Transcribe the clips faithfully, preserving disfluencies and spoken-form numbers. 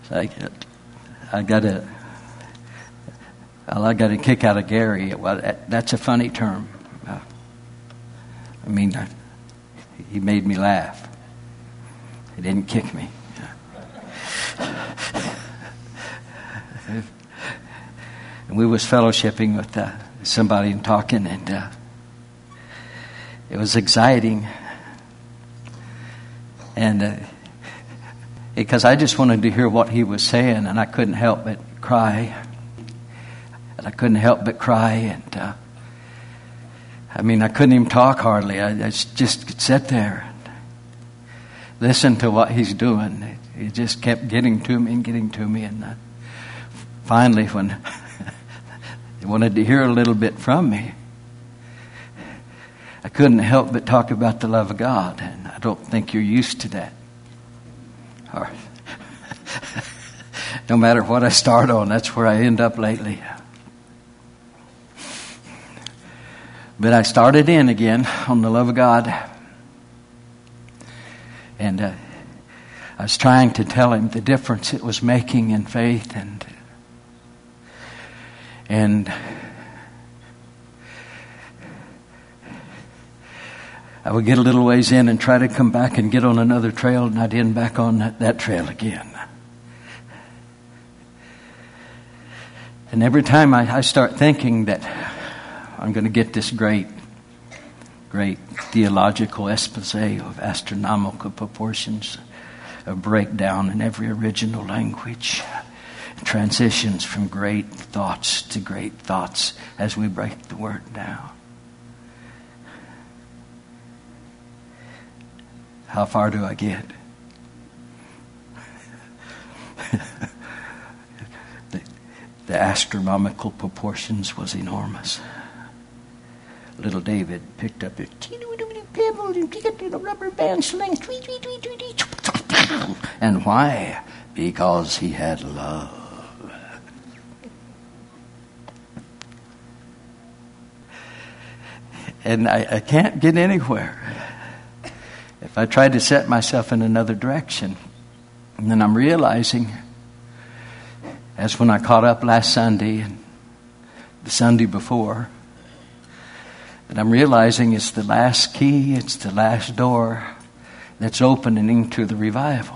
I, I got a, well, I got a kick out of Gary. Well, that, that's a funny term. Uh, I mean, I, he made me laugh. He didn't kick me. And we was fellowshipping with uh, somebody and talking, and uh, it was exciting. And uh, because I just wanted to hear what he was saying, and I couldn't help but cry. And I couldn't help but cry, and uh, I mean, I couldn't even talk hardly. I, I just could sit there and listen to what he's doing. It just kept getting to me and getting to me, and uh, finally, when he wanted to hear a little bit from me, I couldn't help but talk about the love of God, and I don't think you're used to that. Or, no matter what I start on, that's where I end up lately. But I started in again on the love of God, and uh, I was trying to tell him the difference it was making in faith, and and I would get a little ways in and try to come back and get on another trail, and I'd end back on that, that trail again. And every time I, I start thinking that I'm going to get this great, great theological expose of astronomical proportions, a breakdown in every original language, transitions from great thoughts to great thoughts as we break the word down. How far do I get? the, the astronomical proportions was enormous. Little David picked up a pebble and picked up a rubber band sling. And why? Because he had love. And I, I can't get anywhere if I try to set myself in another direction. And then I'm realizing, as when I caught up last Sunday and the Sunday before, that I'm realizing it's the last key, it's the last door that's opening into the revival.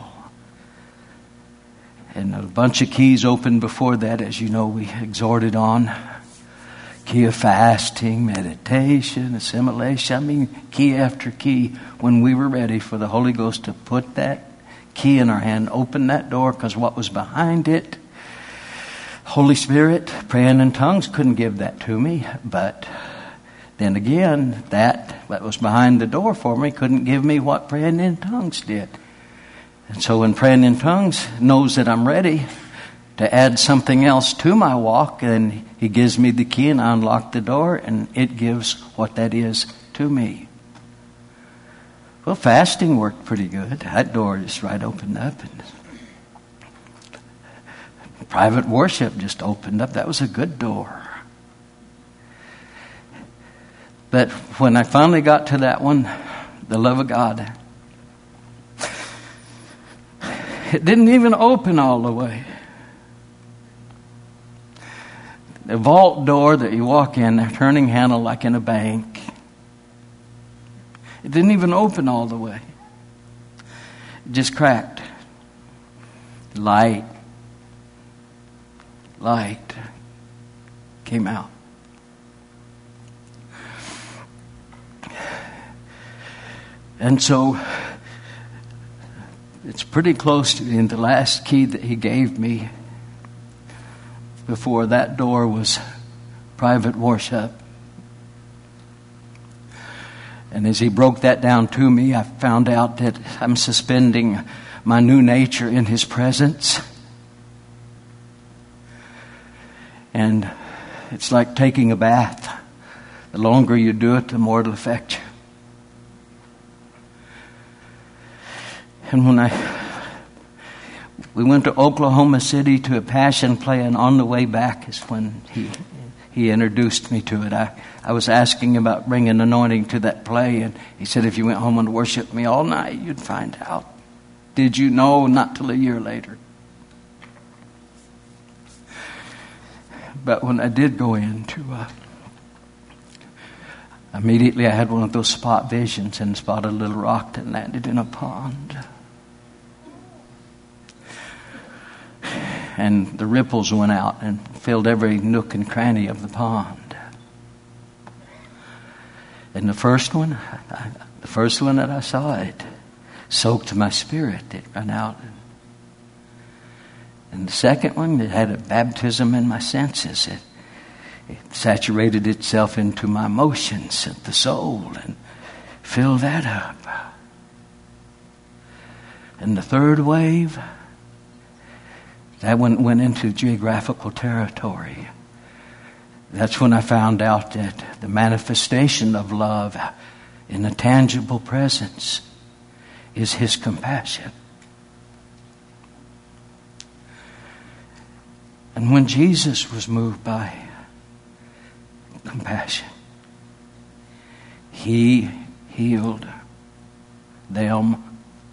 And a bunch of keys opened before that, as you know, we exhorted on. Key of fasting, meditation, assimilation. I mean, key after key. When we were ready for the Holy Ghost to put that key in our hand, open that door, because what was behind it, Holy Spirit, praying in tongues couldn't give that to me. But then again, that that was behind the door for me couldn't give me what praying in tongues did. And so when praying in tongues knows that I'm ready to add something else to my walk, and he gives me the key and I unlock the door, and it gives what that is to me. Well, fasting worked pretty good. That door just right opened up, and private worship just opened up. That was a good door. But when I finally got to that one, the love of God, it didn't even open all the way. The vault door that you walk in, a turning handle like in a bank, it didn't even open all the way. It just cracked. Light, light came out. And so it's pretty close to in the last key that he gave me. Before that door was private worship. And as he broke that down to me, I found out that I'm suspending my new nature in his presence. And it's like taking a bath. The longer you do it, the more it'll affect you. And when I we went to Oklahoma City to a passion play, and on the way back is when he he introduced me to it. I, I was asking about bringing anointing to that play, and he said, if you went home and worshiped me all night, you'd find out. Did you know? Not till a year later. But when I did go into, uh, immediately I had one of those spot visions and spotted a little rock that landed in a pond. And the ripples went out and filled every nook and cranny of the pond. And the first one, I, the first one that I saw, it soaked my spirit. It ran out. And the second one, it had a baptism in my senses. It, it saturated itself into my emotions and the soul and filled that up. And the third wave, that one went into geographical territory. That's when I found out that the manifestation of love in a tangible presence is His compassion. And when Jesus was moved by compassion, He healed them.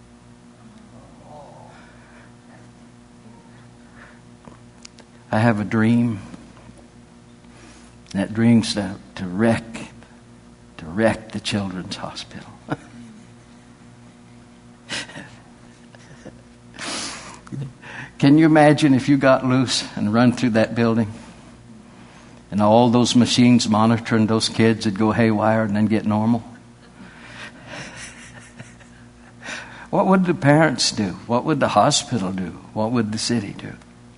I have a dream. That dream's to, to wreck, to wreck the children's hospital. Can you imagine if you got loose and run through that building and all those machines monitoring those kids would go haywire and then get normal? What would the parents do? What would the hospital do? What would the city do?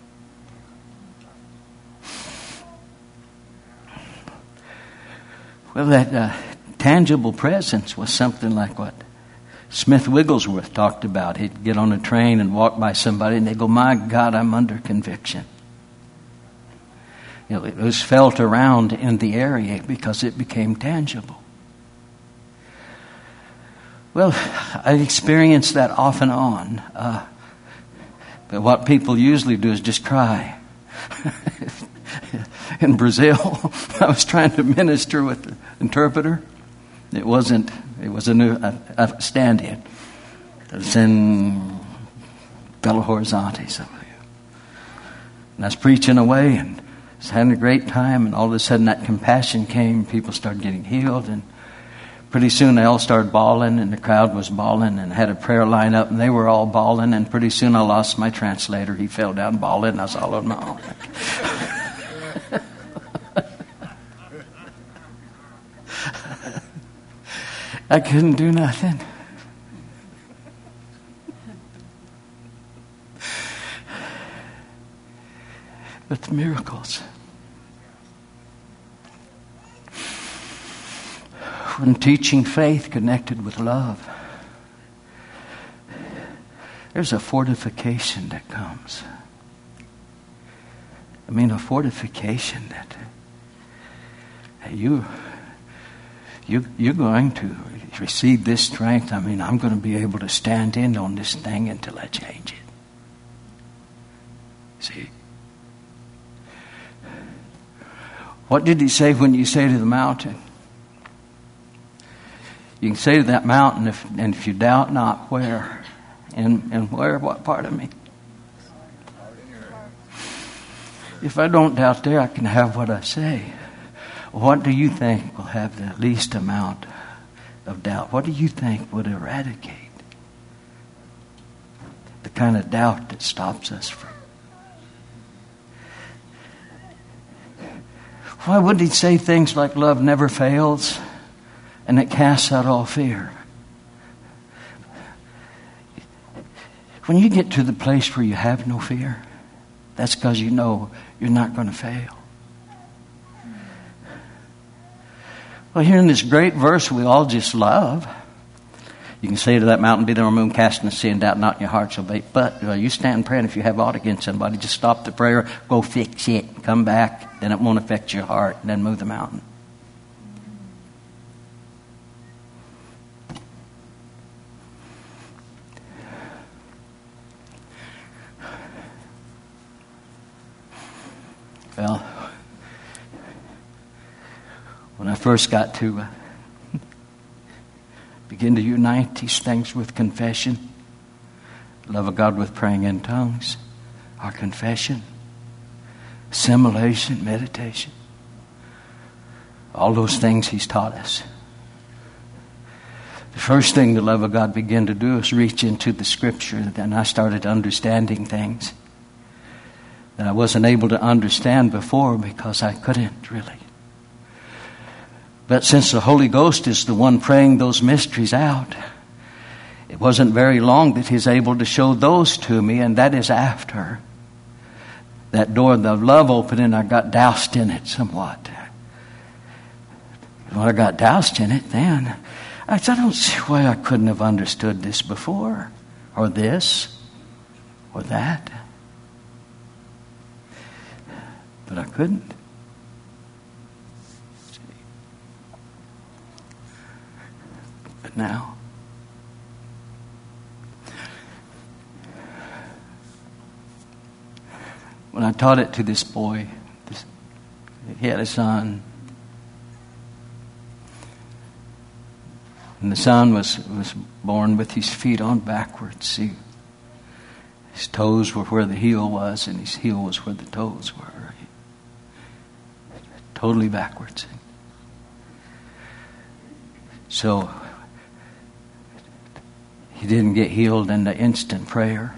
Well, that uh, tangible presence was something like what Smith Wigglesworth talked about. He'd get on a train and walk by somebody and they'd go, "My God, I'm under conviction." You know, it was felt around in the area because it became tangible. Well, I experienced that off and on. Uh, but what people usually do is just cry. In Brazil, I was trying to minister with the interpreter. It wasn't, it was a new a, a stand-in. It was in Belo Horizonte, some of you. And I was preaching away and was having a great time, and all of a sudden that compassion came. People started getting healed, and pretty soon they all started bawling, and the crowd was bawling, and had a prayer line up, and they were all bawling, and pretty soon I lost my translator. He fell down bawling, and I was all on my own. I couldn't do nothing. But the miracles. When teaching faith connected with love, there's a fortification that comes. I mean, a fortification that you, you, you're going to receive this strength. I mean, I'm going to be able to stand in on this thing until I change it. See? What did He say when you say to the mountain? You can say to that mountain, if, and if you doubt not, where? And, and where? What part of me? If I don't doubt there, I can have what I say. What do you think will have the least amount of doubt? What do you think would eradicate the kind of doubt that stops us from? Why would He say things like love never fails and it casts out all fear? When you get to the place where you have no fear, that's because you know you're not going to fail. Well, here in this great verse we all just love, you can say to that mountain, "Be thou removed, cast in the sea, and doubt not in your heart shall be." But uh, you stand praying. If you have aught against somebody, just stop the prayer, go fix it, come back, then it won't affect your heart, and then move the mountain. Well, when I first got to uh, begin to unite these things with confession, love of God with praying in tongues, our confession, assimilation, meditation. All those things He's taught us. The first thing the love of God began to do is reach into the Scripture. Then I started understanding things that I wasn't able to understand before because I couldn't really. But since the Holy Ghost is the one praying those mysteries out, it wasn't very long that He's able to show those to me, and that is after that door of the love opened and I got doused in it somewhat. When I got doused in it, then I said, I don't see why I couldn't have understood this before, or this, or that. But I couldn't. But now, when I taught it to this boy, this, he had a son. And the son was, was born with his feet on backwards. See, his toes were where the heel was, and his heel was where the toes were. Totally backwards. So he didn't get healed in the instant prayer.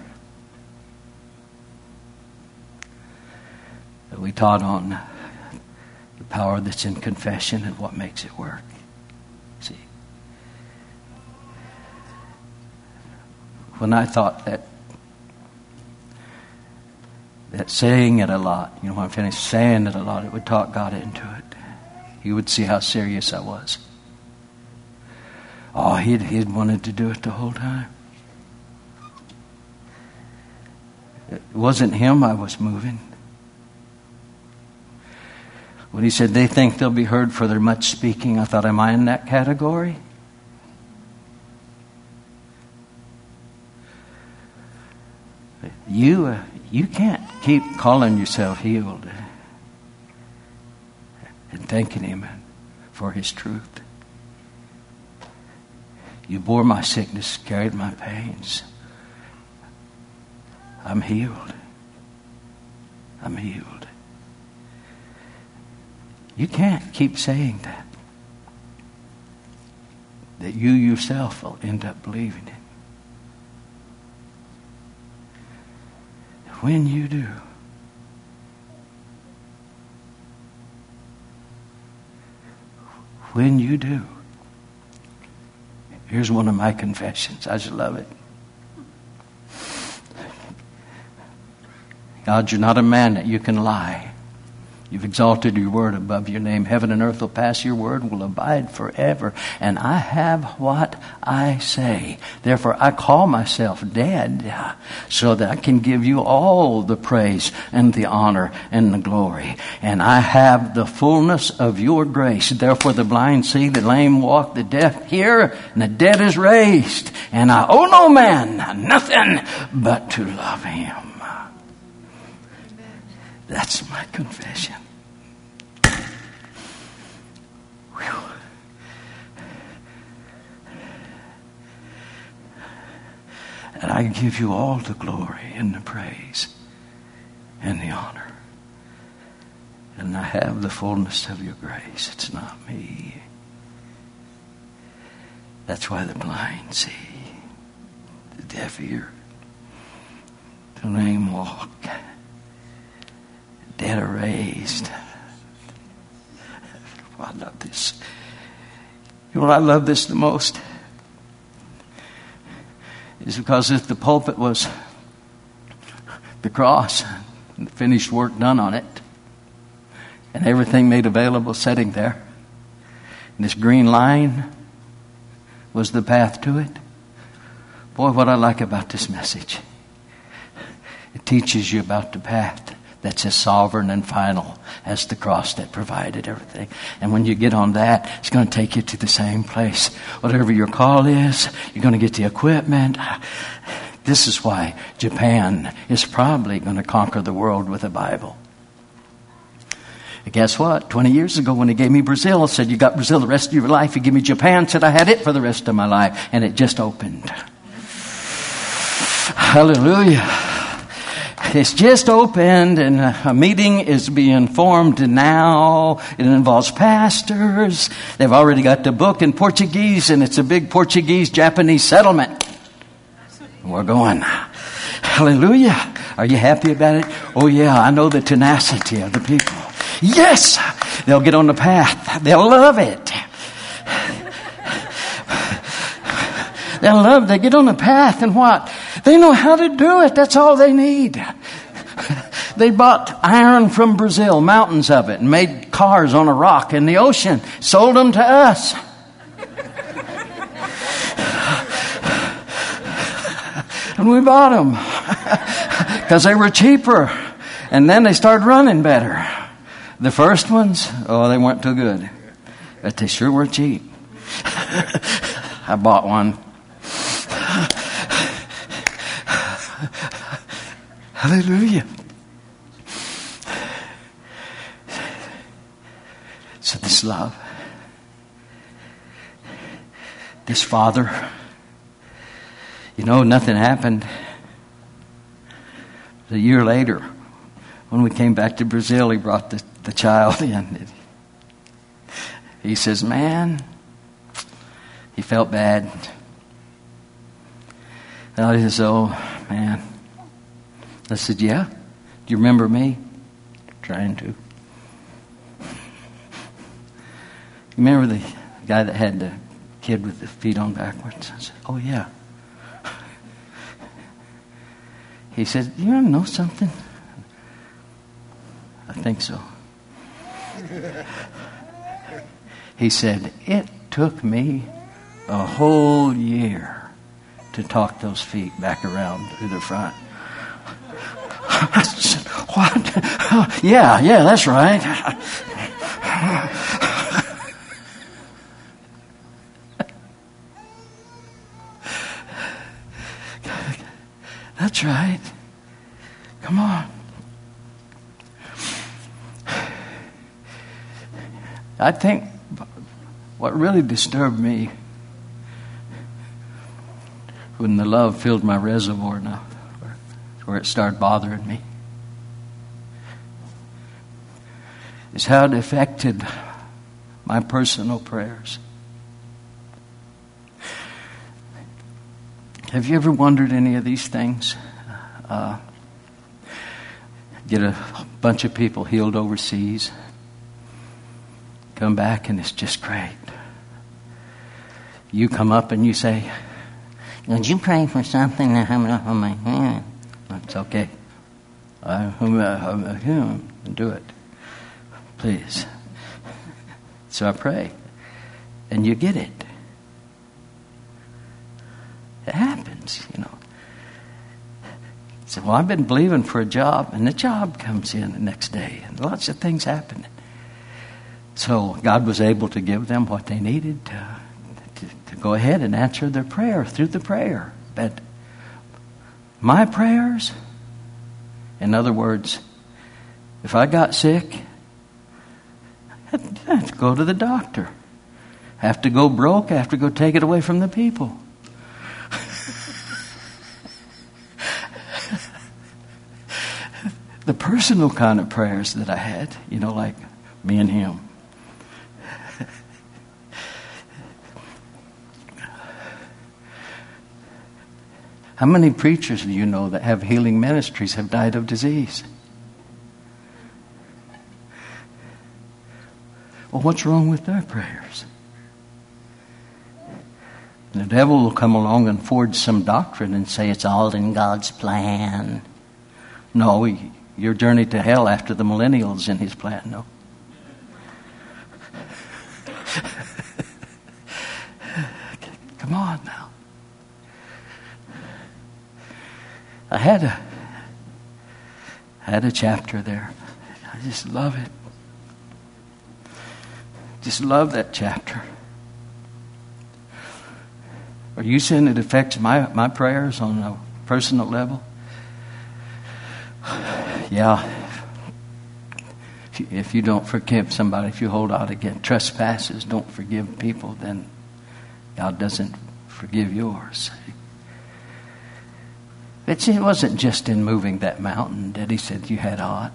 But we taught on the power that's in confession and what makes it work. See. When I thought that that saying it a lot, you know, when I finished saying it a lot, it would talk God into it. He would see how serious I was. Oh, he'd, he'd wanted to do it the whole time. It wasn't him I was moving. When he said they think they'll be heard for their much speaking, I thought, am I in that category? You uh, you can't keep calling yourself healed and thanking Him for His truth. You bore my sickness, carried my pains. I'm healed. I'm healed. You can't keep saying that. That you yourself will end up believing it. When you do, when you do, here's one of my confessions. I just love it. God, you're not a man that you can lie. You've exalted your word above your name. Heaven and earth will pass, your word will abide forever. And I have what I say. Therefore, I call myself dead so that I can give you all the praise and the honor and the glory. And I have the fullness of your grace. Therefore, the blind see, the lame walk, the deaf hear, and the dead is raised. And I owe no man nothing but to love him. That's my confession. Whew. And I give you all the glory and the praise and the honor. And I have the fullness of your grace. It's not me. That's why the blind see, the deaf hear, the lame walk, dead are raised. I love this. You know what I love this the most? Is because if the pulpit was the cross, and the finished work done on it, and everything made available sitting there, and this green line was the path to it. Boy, what I like about this message, it teaches you about the path that's as sovereign and final as the cross that provided everything. And when you get on that, it's going to take you to the same place. Whatever your call is, you're going to get the equipment. This is why Japan is probably going to conquer the world with a Bible. And guess what? twenty years ago when he gave me Brazil, I said, you got Brazil the rest of your life. You give me Japan, said I had it for the rest of my life. And it just opened. Hallelujah. It's just opened and a meeting is being formed now. It involves pastors. They've already got the book in Portuguese and it's a big Portuguese-Japanese settlement. We're going. Hallelujah. Are you happy about it? Oh yeah, I know the tenacity of the people. Yes! They'll get on the path. They'll love it. They'll love, they get on the path and what? They know how to do it. That's all they need. They bought iron from Brazil, mountains of it, and made cars on a rock in the ocean. Sold them to us. And we bought them because they were cheaper. And then they started running better. The first ones, oh, they weren't too good. But they sure were cheap. I bought one. Hallelujah. So this love, this Father, you know, nothing happened. A year later, when we came back to Brazil, he brought the, the child in. He says, man, he felt bad. And I said, oh, man. I said, yeah. Do you remember me? Trying to. You remember the guy that had the kid with the feet on backwards? I said, oh, yeah. He said, you want to know something? I think so. He said, it took me a whole year to talk those feet back around to the front. I said, what? Oh, yeah, yeah, that's right. That's right. Come on. I think what really disturbed me when the love filled my reservoir now, where it started bothering me, is how it affected my personal prayers. Have you ever wondered any of these things? Uh, get a bunch of people healed overseas, come back and it's just great. You come up and you say, would you pray for something? It's okay. I do it. Please. So I pray. And you get it. It happens, you know. So, well, I've been believing for a job, and the job comes in the next day, and lots of things happen. So God was able to give them what they needed to, to, to go ahead and answer their prayer through the prayer. But my prayers, in other words, if I got sick, I have to go to the doctor. I have to go broke, I have to go take it away from the people. The personal kind of prayers that I had, you know, like me and him. How many preachers do you know that have healing ministries have died of disease? Well, what's wrong with their prayers? The devil will come along and forge some doctrine and say it's all in God's plan. No, he, your journey to hell after the millennials in his plan, no. Come on now. I had a I had a chapter there. I just love it. Just love that chapter. Are you saying it affects my, my prayers on a personal level? Yeah. If you, if you don't forgive somebody, if you hold out against trespasses, don't forgive people, then God doesn't forgive yours. But it wasn't just in moving that mountain that he said you had ought.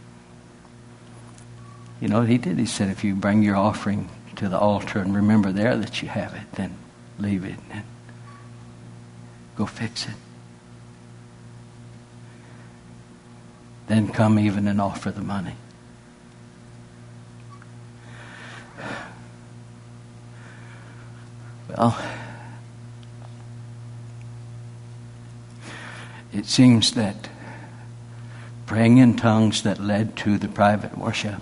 You know what he did? He said, if you bring your offering to the altar and remember there that you have it, then leave it and go fix it. Then come even and offer the money. Well, it seems that praying in tongues that led to the private worship,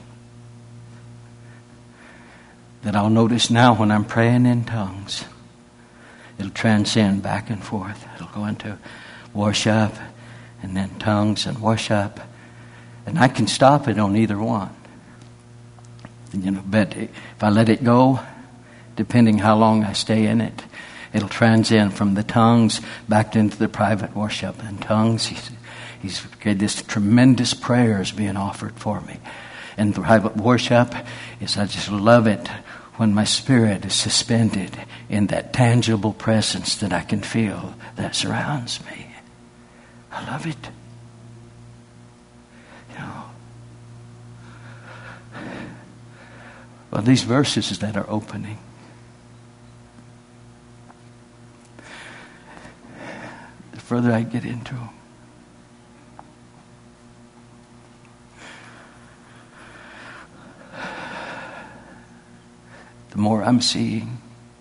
that I'll notice now when I'm praying in tongues, it'll transcend back and forth. It'll go into worship and then tongues and worship. And I can stop it on either one. You know, but if I let it go, depending how long I stay in it, it'll transcend from the tongues back into the private worship. And tongues, he's, he's got this tremendous prayers being offered for me. And the private worship is, I just love it when my spirit is suspended in that tangible presence that I can feel that surrounds me. I love it. You know. Well, these verses that are opening, the further I get into them, the more I'm seeing.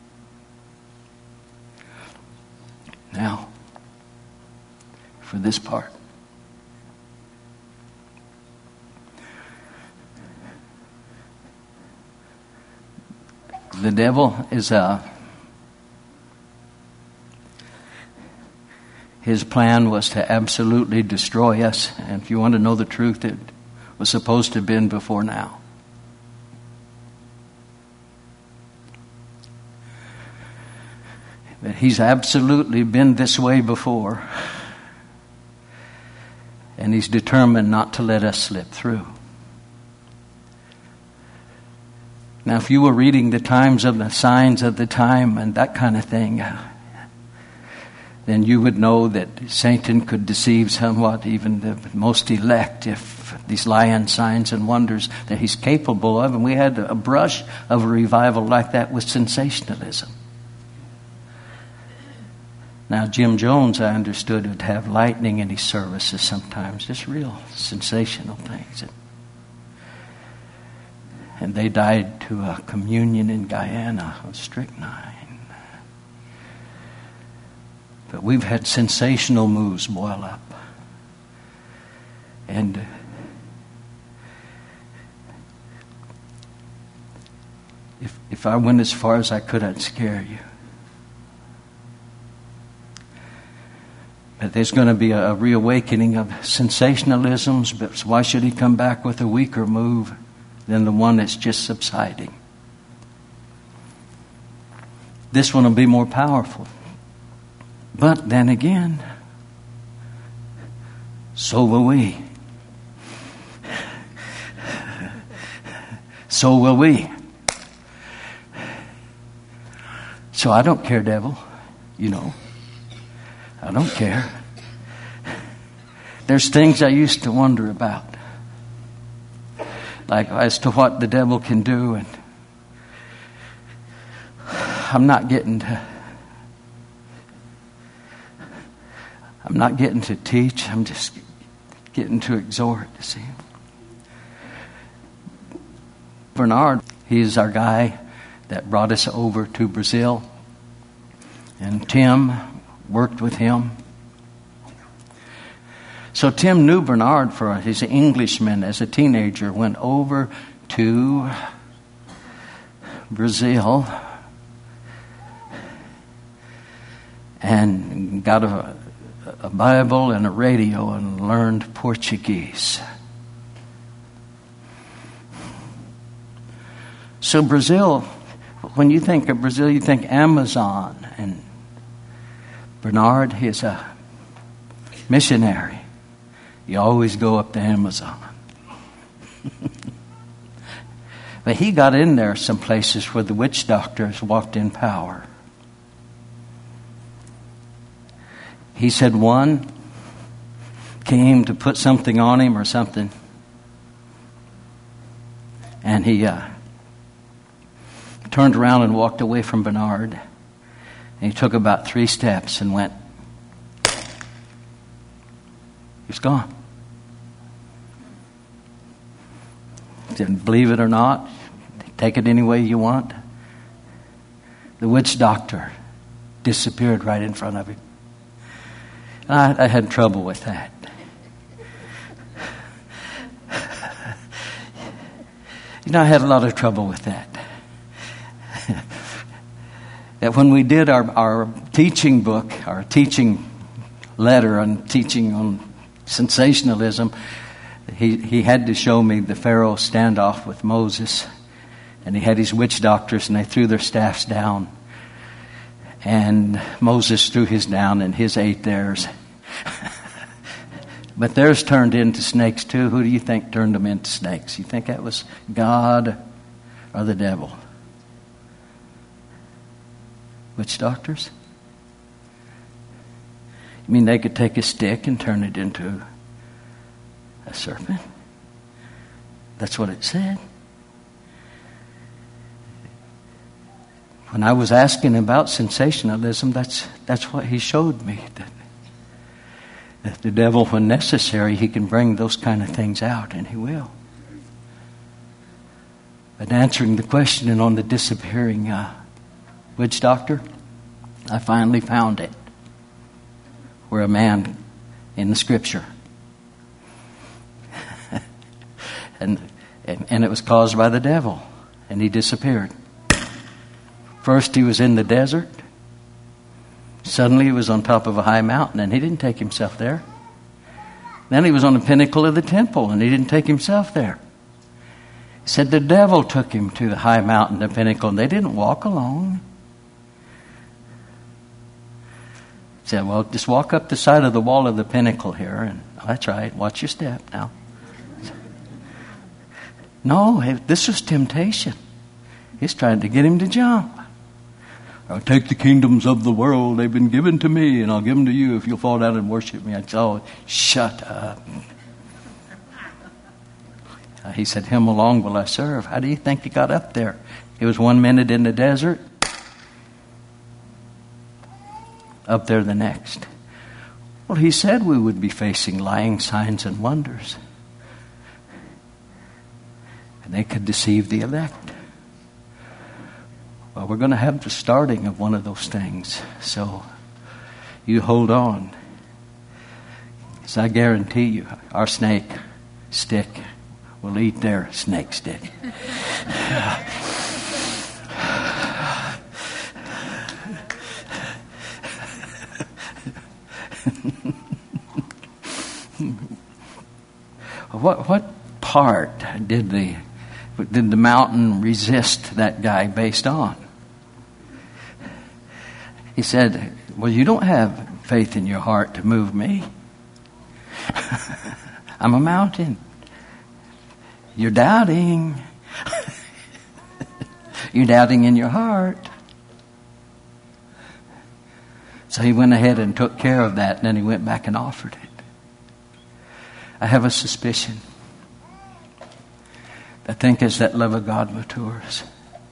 Now, for this part. The devil is a... His plan was to absolutely destroy us. And if you want to know the truth, it was supposed to have been before now. But he's absolutely been this way before. And he's determined not to let us slip through. Now, if you were reading the times of the signs of the time and that kind of thing, uh, then you would know that Satan could deceive somewhat even the most elect if these lying signs and wonders that he's capable of. And we had a brush of a revival like that with sensationalism. Now, Jim Jones, I understood, would have lightning in his services sometimes, just real sensational things. And they died to a communion in Guyana of strychnine. But we've had sensational moves boil up. And if if I went as far as I could, I'd scare you. But there's going to be a reawakening of sensationalisms, but why should he come back with a weaker move than the one that's just subsiding? This one will be more powerful. But then again, so will we. So will we. So I don't care, devil. You know. I don't care. There's things I used to wonder about. Like as to what the devil can do, and I'm not getting to I'm not getting to teach, I'm just getting to exhort, you see. Bernard, he's our guy that brought us over to Brazil. And Tim worked with him. So Tim knew Bernard for his Englishman as a teenager, went over to Brazil and got a, a Bible and a radio and learned Portuguese. So Brazil, when you think of Brazil, you think Amazon, and Bernard is a missionary. You always go up to Amazon. But he got in there some places where the witch doctors walked in power. He said one, came to put something on him or something. And he uh, turned around and walked away from Bernard. And he took about three steps and went. He's gone. Didn't believe it or not. Take it any way you want. The witch doctor disappeared right in front of him. I, I had trouble with that. You know, I had a lot of trouble with that. That when we did our, our teaching book, our teaching letter on teaching on sensationalism, he, he had to show me the Pharaoh standoff with Moses. And he had his witch doctors, and they threw their staffs down. And Moses threw his down, and his ate theirs. But theirs turned into snakes too. Who do you think turned them into snakes? You think that was God or the devil? Witch doctors? You mean they could take a stick and turn it into a serpent? That's what it said. When I was asking about sensationalism, that's that's what he showed me. That, that the devil, when necessary, he can bring those kind of things out, and he will. But answering the question on the disappearing uh, witch doctor, I finally found it. Where a man in the scripture. and, and and it was caused by the devil, and he disappeared. First he was in the desert. Suddenly he was on top of a high mountain, and he didn't take himself there. Then he was on the pinnacle of the temple, and he didn't take himself there. He said the devil took him to the high mountain, the pinnacle, and they didn't walk along. He said, well, just walk up the side of the wall of the pinnacle here, and oh, that's right, watch your step now. No, this was temptation. He's trying to get him to jump. I'll take the kingdoms of the world. They've been given to me, and I'll give them to you if you'll fall down and worship me. I said, oh, shut up. Uh, he said, him alone will I serve. How do you think he got up there? He was one minute in the desert, up there the next. Well, he said we would be facing lying signs and wonders. And they could deceive the elect. Well, we're going to have the starting of one of those things. So you hold on. Because I guarantee you, our snake stick will eat their snake stick. what what part did the did the mountain resist that guy based on? He said, well, you don't have faith in your heart to move me. I'm a mountain. You're doubting. You're doubting in your heart. So he went ahead and took care of that, and then he went back and offered it. I have a suspicion. I think as that love of God matures,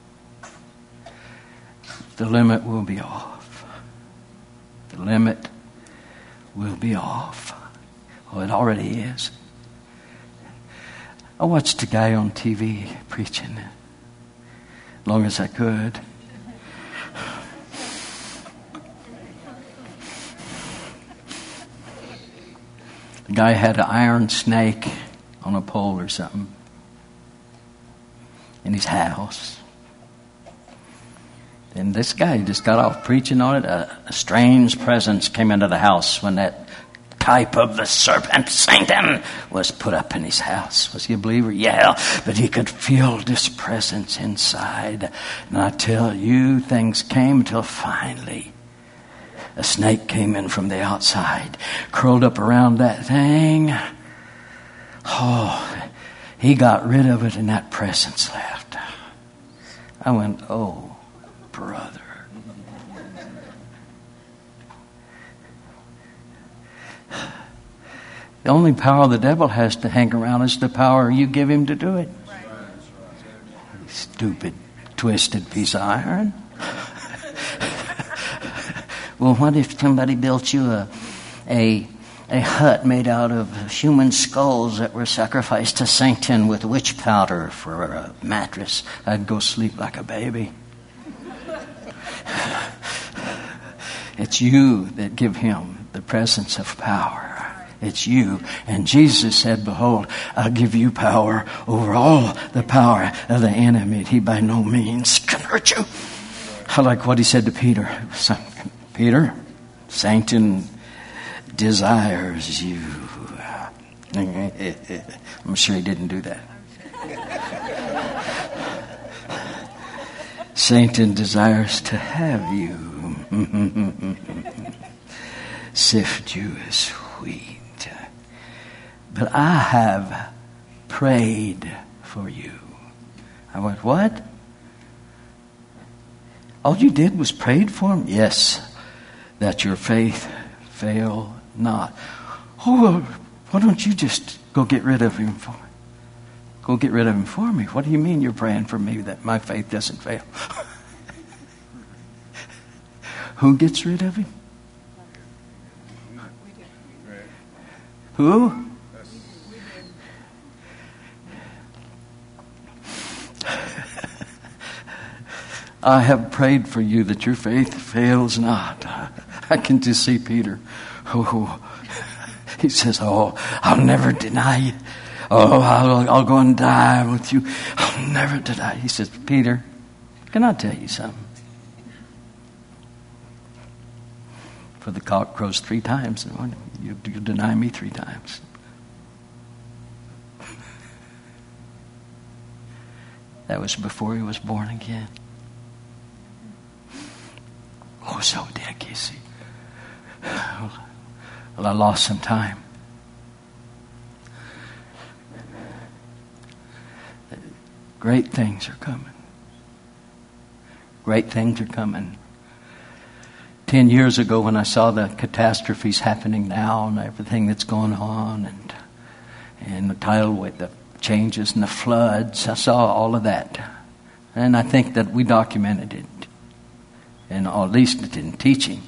the limit will be off. The limit will be off. Oh, it already is. I watched a guy on T V preaching as long as I could. The guy had an iron snake on a pole or something in his house. And this guy just got off preaching on it. A, a strange presence came into the house when that type of the serpent, Satan, was put up in his house. Was he a believer? Yeah, but he could feel this presence inside. And I tell you, things came till finally a snake came in from the outside, curled up around that thing. Oh, he got rid of it and that presence left. I went, oh, brother. The only power the devil has to hang around is the power you give him to do it. Stupid, twisted piece of iron. Well, what if somebody built you a, a a hut made out of human skulls that were sacrificed to Satan with witch powder for a mattress? I'd go sleep like a baby. It's you that give him the presence of power. It's you. And Jesus said, behold, I'll give you power over all the power of the enemy. He by no means can hurt you. I like what he said to Peter. Peter, Satan desires you. I'm sure he didn't do that. Satan desires to have you. Sift you as wheat. But I have prayed for you. I went, what? All you did was prayed for him? Yes, that your faith fail not. Oh, well, why don't you just go get rid of him for me? Go get rid of him for me. What do you mean you're praying for me that my faith doesn't fail? Who gets rid of him? Who? I have prayed for you that your faith fails not. I can just see Peter. Oh, he says, oh, I'll never deny you. Oh, I'll, I'll go and die with you. I'll never deny you. He says, Peter, can I tell you something? For the cock crows three times, and you, you deny me three times. That was before he was born again. Oh, so did you see? Well, I lost some time. Great things are coming. Great things are coming. Ten years ago when I saw the catastrophes happening now and everything that's going on and and the tidal wave, the changes and the floods, I saw all of that. And I think that we documented it. And or at least in teaching.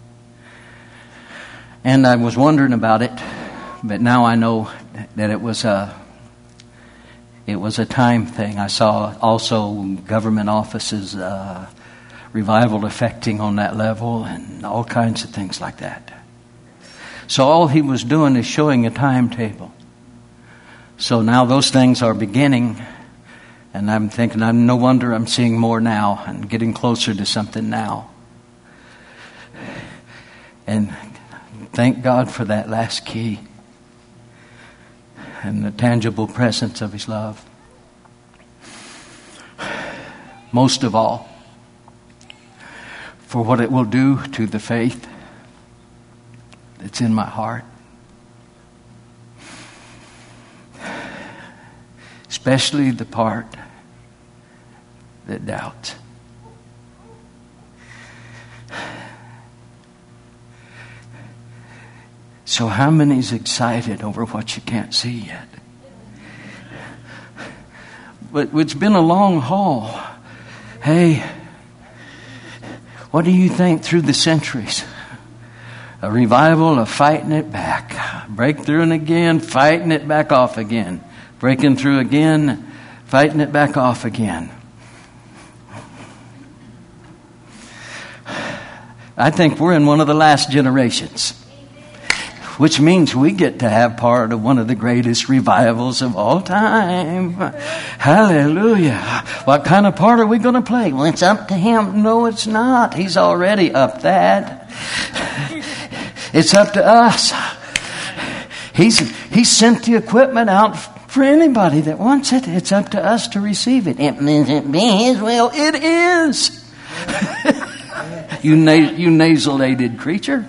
And I was wondering about it, but now I know that it was a it was a time thing. I saw also government offices uh, revival affecting on that level and all kinds of things like that. So all he was doing is showing a timetable. So now those things are beginning. And I'm thinking, I'm no wonder I'm seeing more now and getting closer to something now. And thank God for that last key and the tangible presence of his love. Most of all, for what it will do to the faith that's in my heart. Especially the part that doubts. So how many's excited over what you can't see yet? But it's been a long haul. Hey, what do you think through the centuries? A revival of fighting it back. Breakthrough and again, fighting it back off again. Breaking through again, fighting it back off again. I think we're in one of the last generations, which means we get to have part of one of the greatest revivals of all time. Hallelujah. What kind of part are we going to play? Well, it's up to him. No, it's not. He's already up that. It's up to us. He's, he's sent the equipment out for anybody that wants it. It's up to us to receive it. It means it be his will. It is. you, na- you nasalated creature.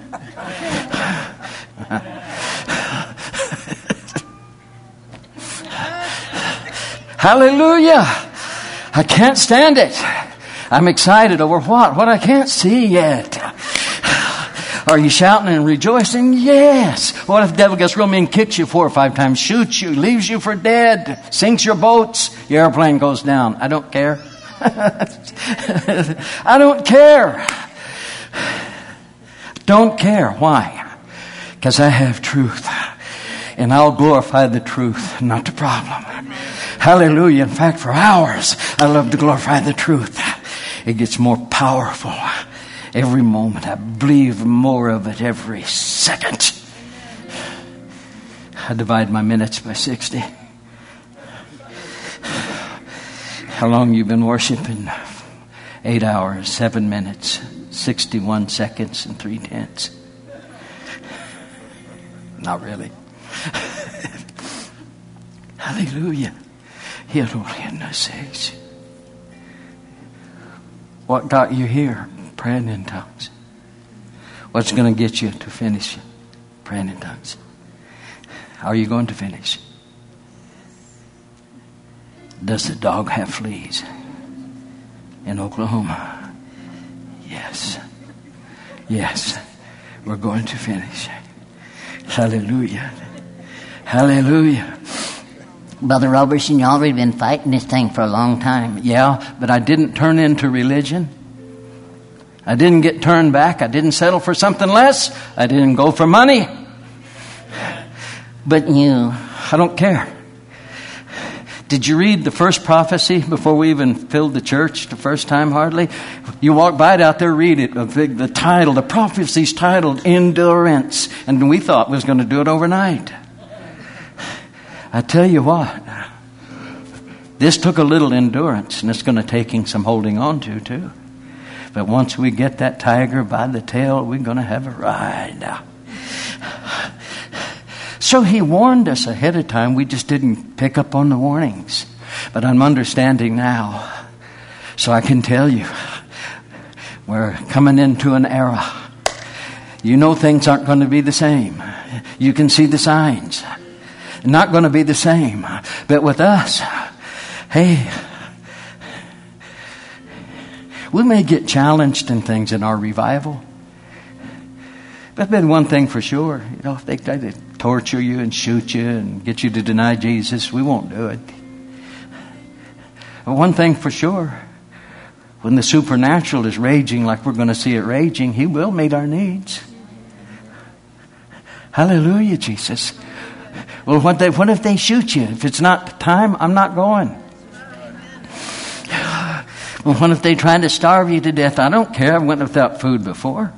Hallelujah. I can't stand it. I'm excited over what? What I can't see yet. Are you shouting and rejoicing? Yes. What if the devil gets real mean, kicks you four or five times, shoots you, leaves you for dead, sinks your boats, your airplane goes down? I don't care. I don't care. Don't care. Why? Because I have truth. And I'll glorify the truth, not the problem. Hallelujah. In fact, for hours, I love to glorify the truth. It gets more powerful every moment. I believe more of it every second. I divide my minutes by sixty. How long you been worshiping? Eight hours, seven minutes, sixty-one seconds, and three tenths. Not really. Hallelujah. What got you here? Praying in tongues. What's going to get you to finish? Praying in tongues. How are you going to finish? Does the dog have fleas in Oklahoma? Yes. Yes. We're going to finish. Hallelujah. Hallelujah. Brother Robertson, you already been fighting this thing for a long time. Yeah, but I didn't turn into religion. I didn't get turned back. I didn't settle for something less. I didn't go for money. But you... I don't care. Did you read the first prophecy before we even filled the church the first time hardly? You walk by it out there, read it. The, the title, the prophecy's titled Endurance. And we thought we was going to do it overnight. I tell you what, this took a little endurance, and it's going to take some holding on to, too. But once we get that tiger by the tail, we're going to have a ride. So he warned us ahead of time. We just didn't pick up on the warnings. But I'm understanding now. So I can tell you, we're coming into an era. You know things aren't going to be the same. You can see the signs. Not going to be the same. But with us, hey, we may get challenged in things in our revival. But then one thing for sure, you know, if they try to torture you and shoot you and get you to deny Jesus, we won't do it. But one thing for sure, when the supernatural is raging like we're going to see it raging, He will meet our needs. Hallelujah, Jesus. Well, what, they, what if they shoot you? If it's not time, I'm not going. Well, what if they try to starve you to death? I don't care. I went without food before.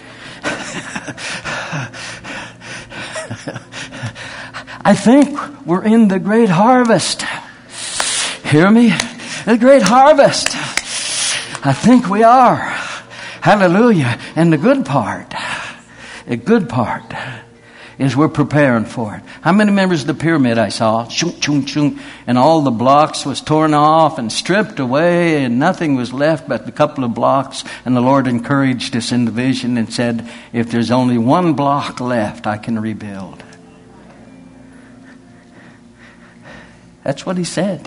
I think we're in the great harvest. Hear me? The great harvest. I think we are. Hallelujah. And the good part, the good part is we're preparing for it. How many members of the pyramid I saw? Shoom, shoom, shoom, and all the blocks was torn off and stripped away, and nothing was left but a couple of blocks. And the Lord encouraged us in the vision and said, if there's only one block left, I can rebuild. That's what He said.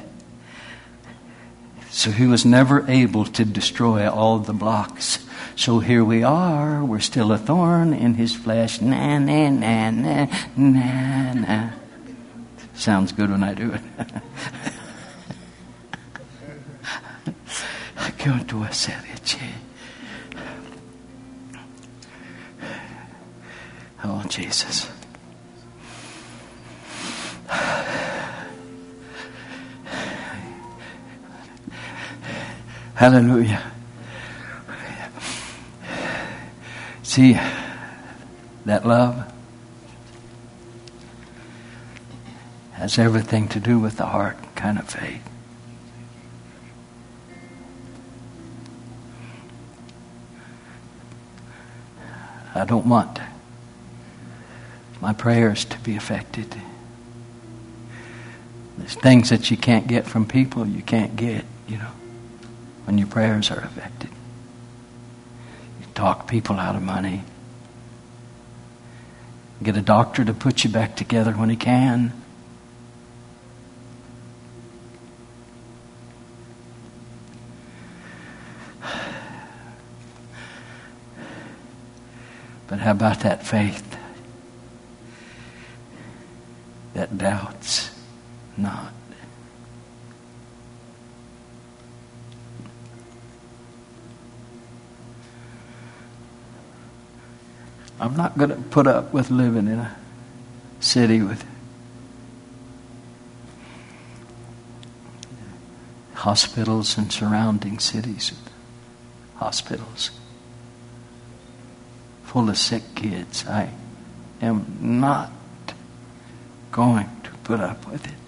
So He was never able to destroy all the blocks. So here we are. We're still a thorn in His flesh. Na, na, na, na, na, na. Sounds good when I do it. Canto a serice. Oh, Jesus. Hallelujah. See, that love has everything to do with the heart kind of faith. I don't want my prayers to be affected. There's things that you can't get from people you can't get, you know, when your prayers are affected. You talk people out of money. Get a doctor to put you back together when he can. But how about that faith that doubts not? I'm not going to put up with living in a city with hospitals and surrounding cities with hospitals full of sick kids. I am not going to put up with it.